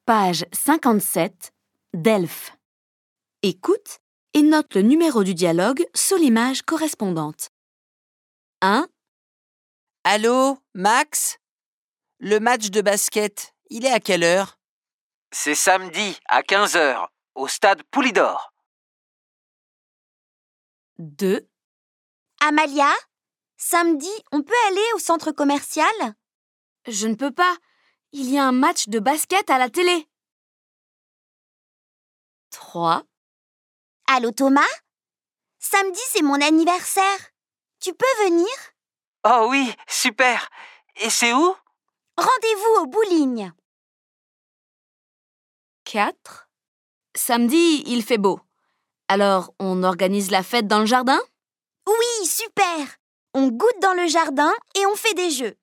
Page 57, Delphes. Écoute et note le numéro du dialogue sur l'image correspondante. 1, Allô, Max? Le match de basket, il est à quelle heure? C'est samedi à 15h, au stade Poulidor. 2, Amalia, samedi, on peut aller au centre commercial? Je ne peux pas. Il y a un match de basket à la télé. 3, Allô Thomas? Samedi, c'est mon anniversaire. Tu peux venir? Oh oui, super. Et c'est où? Rendez-vous au bowling. 4. Samedi, il fait beau. Alors, on organise la fête dans le jardin? Oui, super! On goûte dans le jardin et on fait des jeux.